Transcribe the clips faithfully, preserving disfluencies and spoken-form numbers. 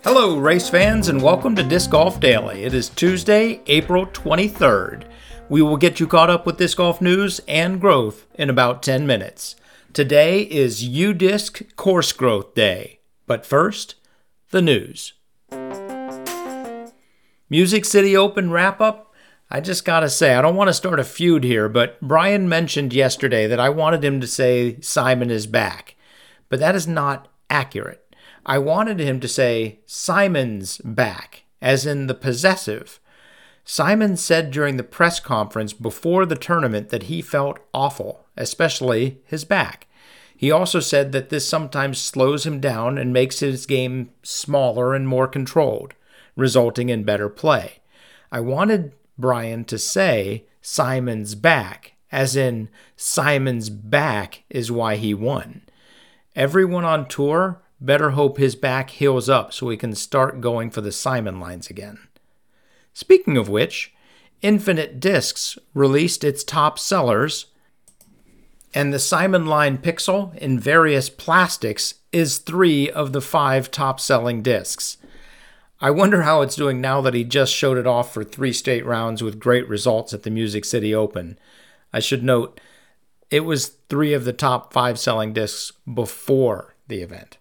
Hello, race fans, and welcome to Disc Golf Daily. It is Tuesday, April twenty-third. We will get you caught up with disc golf news and growth in about ten minutes. Today is U-Disc Course Growth Day. But first, the news. Music City Open wrap-up. I just gotta say, I don't want to start a feud here, but Brian mentioned yesterday that I wanted him to say Simon is back. But that is not accurate. I wanted him to say Simon's back, as in the possessive. Simon said during the press conference before the tournament that he felt awful, especially his back. He also said that this sometimes slows him down and makes his game smaller and more controlled, resulting in better play. I wanted Brian to say Simon's back, as in Simon's back is why he won. Everyone on tour better hope his back heals up so he can start going for the Simon lines again. Speaking of which, Infinite Discs released its top sellers, and the Simon Line Pixel in various plastics is three of the five top-selling discs. I wonder how it's doing now that he just showed it off for three straight rounds with great results at the Music City Open. I should note, it was three of the top five selling discs before the event.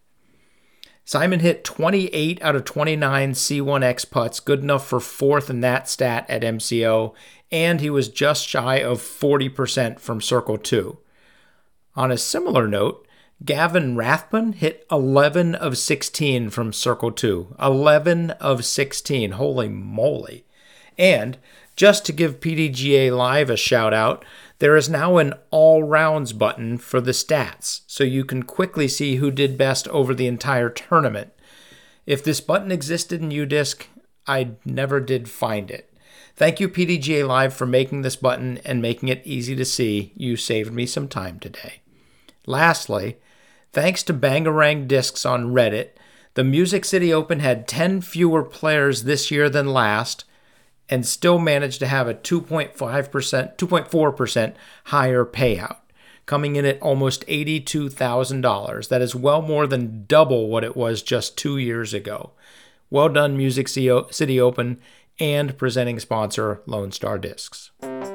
Simon hit twenty-eight out of twenty-nine C one X putts, good enough for fourth in that stat at M C O, and he was just shy of forty percent from Circle two. On a similar note, Gavin Rathbun hit eleven of sixteen from Circle two. eleven of sixteen, holy moly. And just to give P D G A Live a shout out, there is now an all rounds button for the stats, so you can quickly see who did best over the entire tournament. If this button existed in U-Disc, I never did find it. Thank you, P D G A Live, for making this button and making it easy to see. You saved me some time today. Lastly, thanks to Bangarang Discs on Reddit, the Music City Open had ten fewer players this year than last, and still managed to have a two point five percent, two point four percent higher payout, coming in at almost eighty-two thousand dollars. That is well more than double what it was just two years ago. Well done, Music City Open and presenting sponsor Lone Star Discs.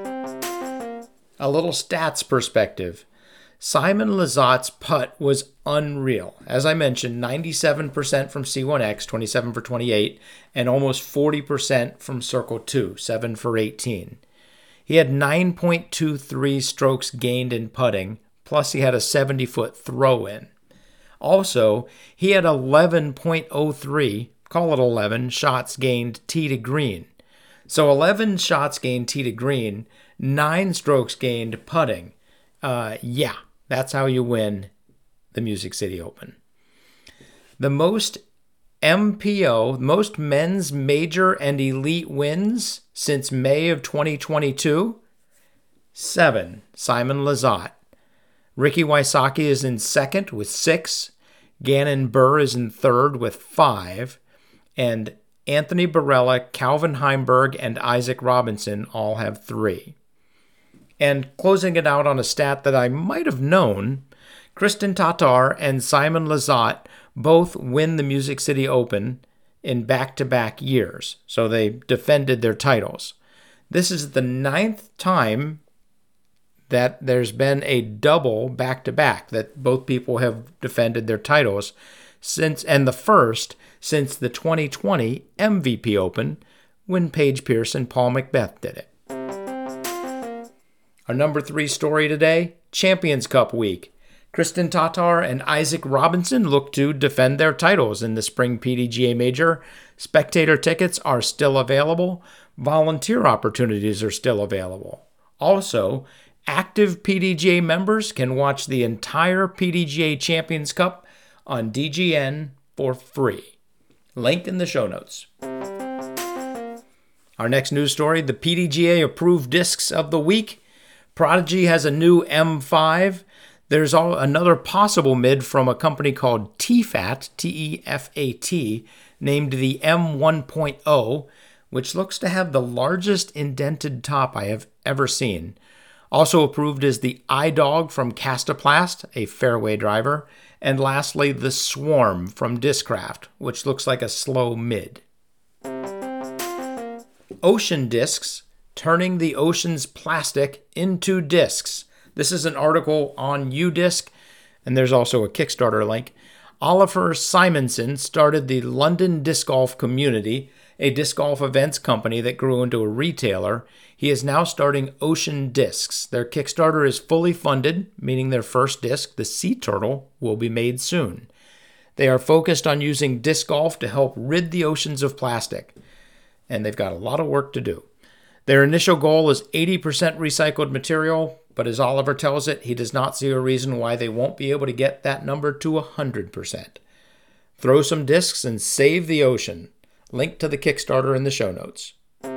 A little stats perspective. Simon Lizotte's putt was unreal. As I mentioned, ninety-seven percent from C one X, twenty-seven for twenty-eight, and almost forty percent from Circle two, seven for eighteen. He had nine point two three strokes gained in putting, plus he had a seventy-foot throw-in. Also, he had eleven point oh three, call it eleven, shots gained tee to green. So eleven shots gained tee to green, nine strokes gained putting. Uh, yeah. That's how you win the Music City Open. The most M P O, most men's major and elite wins since May of twenty twenty-two, seven, Simon Lizotte. Ricky Wysocki is in second with six. Gannon Buhr is in third with five. And Anthony Barella, Calvin Heimberg, and Isaac Robinson all have three. And closing it out on a stat that I might have known, Kristin Tattar and Simon Lizotte both win the Music City Open in back-to-back years, so they defended their titles. This is the ninth time that there's been a double back-to-back, that both people have defended their titles, since, and the first since the twenty twenty M V P Open, when Paige Pierce and Paul McBeth did it. Our number three story today, Champions Cup week. Kristin Tattar and Isaac Robinson look to defend their titles in the spring P D G A Major. Spectator tickets are still available. Volunteer opportunities are still available. Also, active P D G A members can watch the entire P D G A Champions Cup on D G N for free. Link in the show notes. Our next news story, the P D G A approved discs of the week. Prodigy has a new M five. There's all, another possible mid from a company called T F A T, T E F A T, named the M one point oh, which looks to have the largest indented top I have ever seen. Also approved is the iDog from Castoplast, a fairway driver, And lastly, the Swarm from Discraft, which looks like a slow mid. Ocean Discs, turning the ocean's plastic into discs. This is an article on UDisc, and there's also a Kickstarter link. Oliver Simonson started the London Disc Golf Community, a disc golf events company that grew into a retailer. He is now starting Ocean Discs. Their Kickstarter is fully funded, meaning their first disc, the Sea Turtle, will be made soon. They are focused on using disc golf to help rid the oceans of plastic, and they've got a lot of work to do. Their initial goal is eighty percent recycled material, but as Oliver tells it, he does not see a reason why they won't be able to get that number to one hundred percent. Throw some discs and save the ocean. Link to the Kickstarter in the show notes.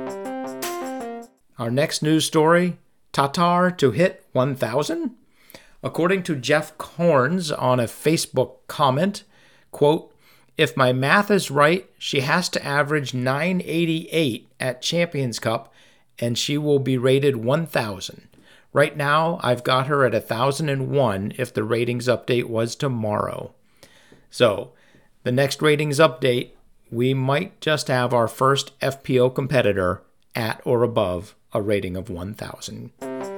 Our next news story, Tatar to hit one thousand? According to Jeff Corns on a Facebook comment, quote, "If my math is right, she has to average nine eighty-eight at Champions Cup, and she will be rated one thousand. Right now, I've got her at one thousand one if the ratings update was tomorrow." So, the next ratings update, we might just have our first F P O competitor at or above a rating of one thousand.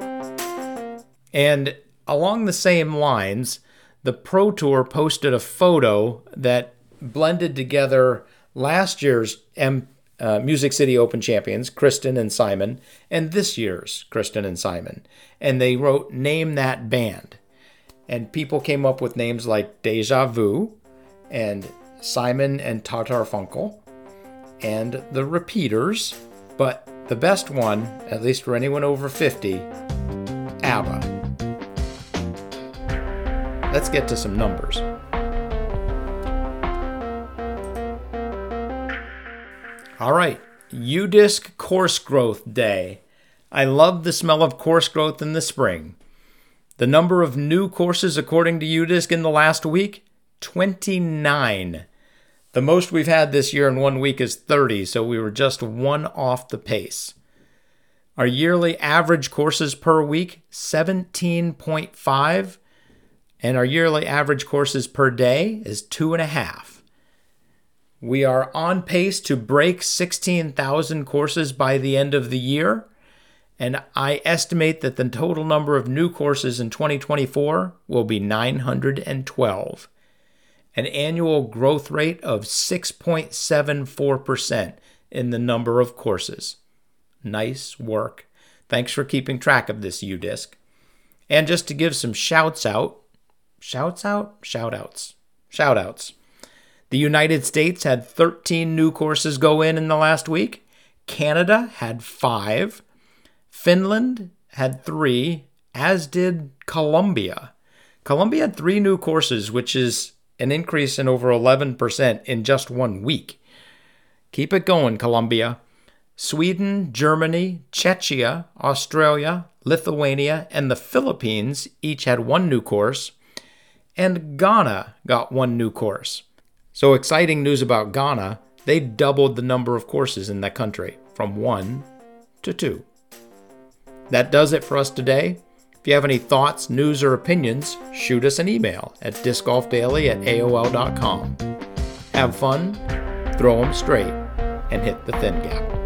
And along the same lines, the Pro Tour posted a photo that blended together last year's M- uh, Music City Open champions, Kristen and Simon, and this year's Kristen and Simon. And they wrote, "Name that band." And people came up with names like Deja Vu, and Simon and Tatar Funkel, and the Repeaters, but the best one, at least for anyone over fifty, ABBA. Let's get to some numbers. All right, UDisc Course Growth Day. I love the smell of course growth in the spring. The number of new courses according to UDisc in the last week, twenty-nine. The most we've had this year in one week is thirty, so we were just one off the pace. Our yearly average courses per week, seventeen point five, and our yearly average courses per day is two and a half. We are on pace to break sixteen thousand courses by the end of the year, and I estimate that the total number of new courses in twenty twenty-four will be nine hundred twelve. An annual growth rate of six point seven four percent in the number of courses. Nice work. Thanks for keeping track of this, UDisc. And just to give some shouts out, shouts out? Shout outs. Shout outs. The United States had thirteen new courses go in in the last week. Canada had five. Finland had three, as did Colombia. Colombia had three new courses, which is an increase in over eleven percent in just one week. Keep it going, Colombia. Sweden, Germany, Czechia, Australia, Lithuania, and the Philippines each had one new course. And Ghana got one new course. So exciting news about Ghana, they doubled the number of courses in that country from one to two. That does it for us today. If you have any thoughts, news, or opinions, shoot us an email at discgolfdaily at A O L dot com. Have fun, throw 'em straight, and hit the thin gap.